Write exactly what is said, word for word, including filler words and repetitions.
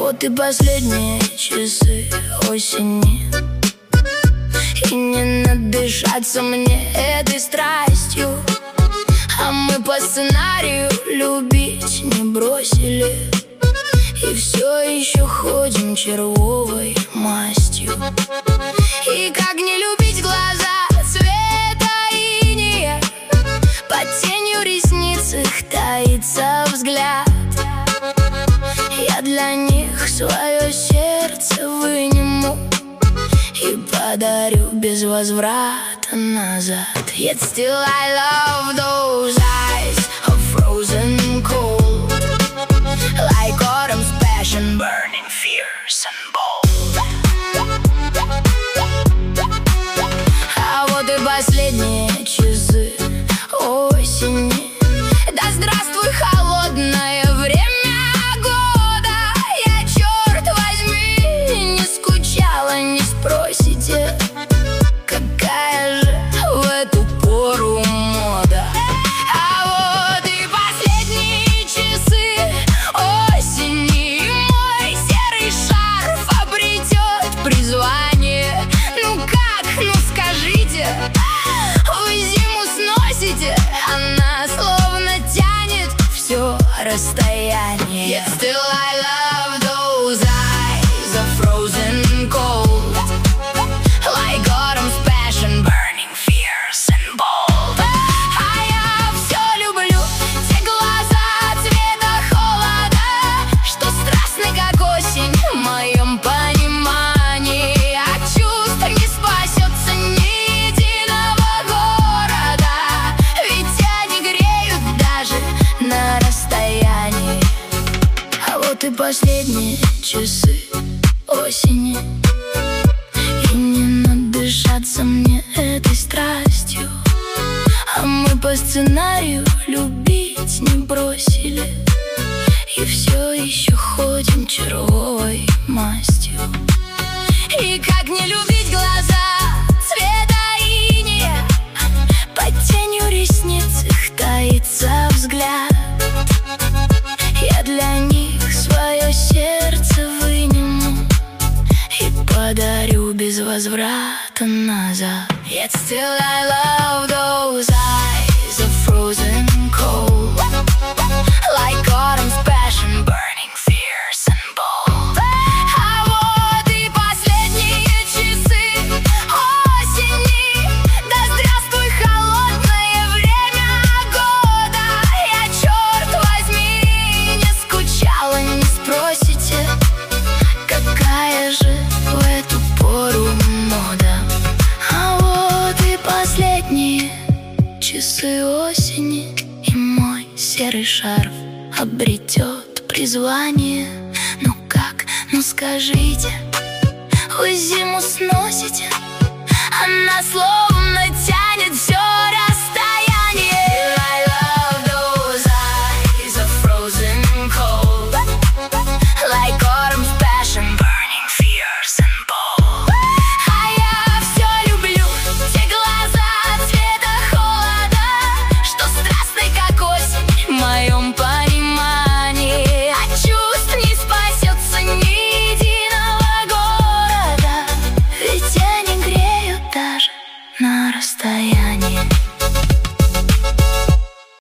вот и последние часы осени, и не надышаться мне этой страстью. А мы по сценарию любить не бросили, и все еще ходим червовой мастью. И как не любить глаза цвета инея, под тенью ресниц их таится взгляд. Я для них свое сердце выниму и подарю без возврата назад. Yet still I love those eyes of frozen cold, like autumn's passion burning fierce and bold. А вот и последние часы осени. Да здравствуй, холодное время года. Я, черт возьми, не скучала, не спросите, какая же в эту пору мода. А вот и последние часы осени, и мой серый шарф обретет призвание. Ну как, ну скажите, вы зиму сносите, она словно тянет все расстояние. Yet still I love those eyes of frozen cold, like autumn's passion burning fierce and bold. А я все люблю те глаза цвета холода, что страстны, как осень, в моем понимании. От чувств не спасется ни единого города, ведь они греют даже на расстоянии. А вот и последние часы осени, и не надышаться мне этой страстью. А мы по сценарию любить не бросили, и все еще ходим червовой мастью. И как не любить глаза цвета инея, под тенью ресниц их таится взгляд. Я для них свое сердце выниму и подарю без возврата назад. Yet still I love those eyes of frozen cold, like autumn's passion burning fierce and bold. А вот и последние часы осени. Да здравствуй, холодное время года. Я, черт возьми, не скучала, не спросите, какая же в эту пору мода. А вот и последние часы осени, и мой серый шарф обретет призвание. Ну как, ну скажите, вы зиму сносите, она словно тянет все расстояние. I love those eyes of frozen cold, like autumn's passion burning fierce and bold. А я все люблю те глаза цвета холода, что страстны, как осень, в моем понимании. От чувств не спасется ни единого города, ведь они греют даже на расстоянии.